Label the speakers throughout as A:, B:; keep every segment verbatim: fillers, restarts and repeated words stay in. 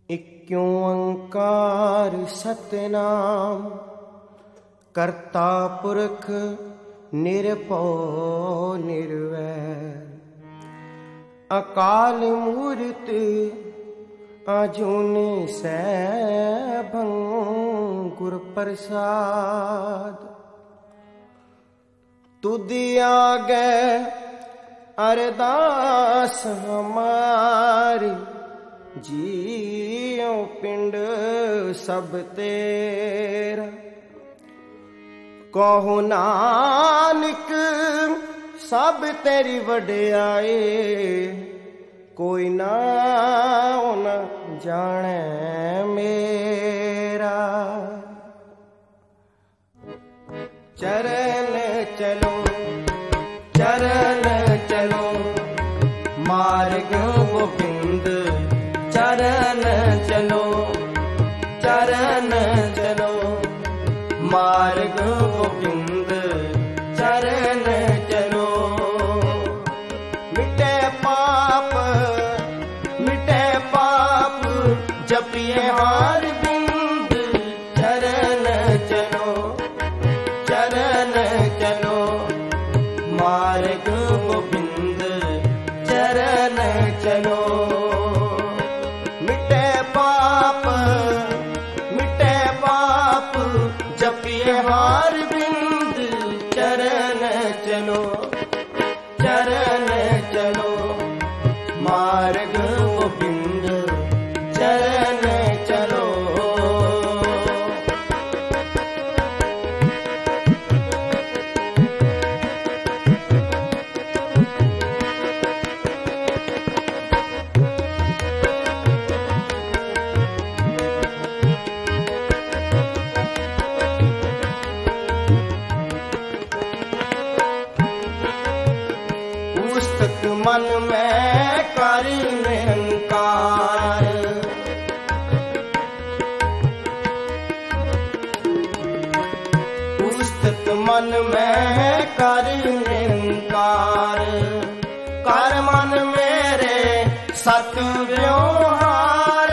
A: इक्यों ओंकार सतनाम करता पुरख निरभौ निर्वैर अकाल मूरत आजूनी सैभं गुर प्रसाद तुधि आगे अरदास हमारी जियो पिंड सब तेरा कहो नानक सब तेरी वड्याई कोई ना न जाने मेरा चरण चलो चरण चलो मार्ग गोविंद चरण चलो चरण चलो मार्ग गोविंद चरण चलो मिटे पाप मिटे पाप जपिए हार बिंद चरण चलो चरण चलो मार्ग गोविंद चरण चलो मिटे पाप मिटे पाप जपिए हार बिंद चरण चलो चरण चलो मार्ग गोविंद चरण चलो पुस्तक मन में कर निरंकार पुस्तक मन में कर निरंकार कर मन मेरे सत व्यवहार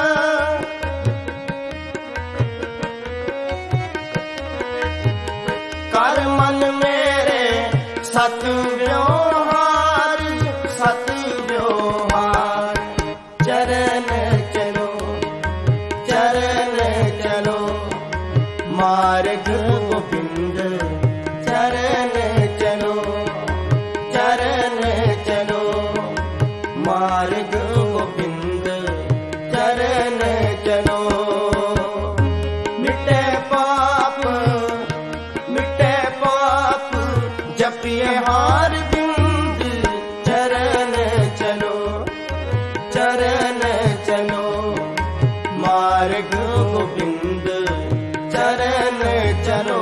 A: कर मन मेरे सत व्यवहार सत व्यवहार चरण चलो चरण चलो मार्ग गोविंद चरण चलो चरण चलो मार्ग गोविंद चरण चलो मिटे पाप मिटे पाप जपिए हार बिंद चरण चलो चरण चलो मार्ग गोविंद चरण चलो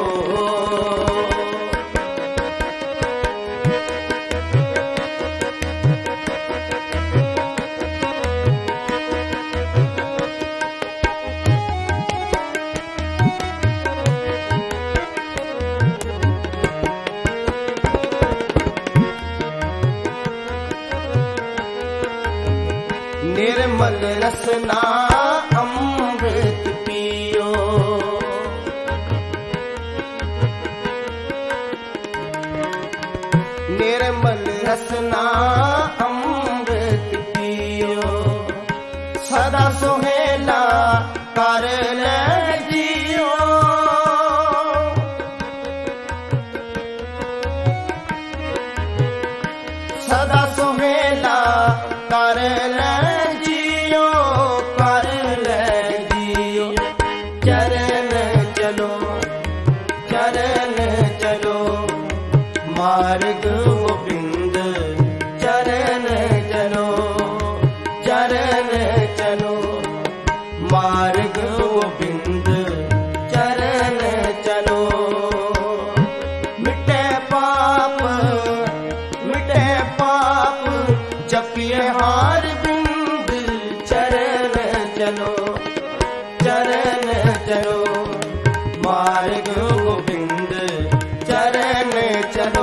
A: निर्मल रसना अमृत पियो निर्मल रसना अमृत पियो सदा सुहेला कर ले जियो सदा सुहेला कर ले जियो कर ले जियो चरण चलो चरण चलो मार्ग गोविंद चरण चलो चरण चलो मार्ग गोविंद चरण चलो मिटे पाप मिटे पाप जपिए हार बिंद चरण चलो चरण चलो मार्ग गोविंद चरण चलो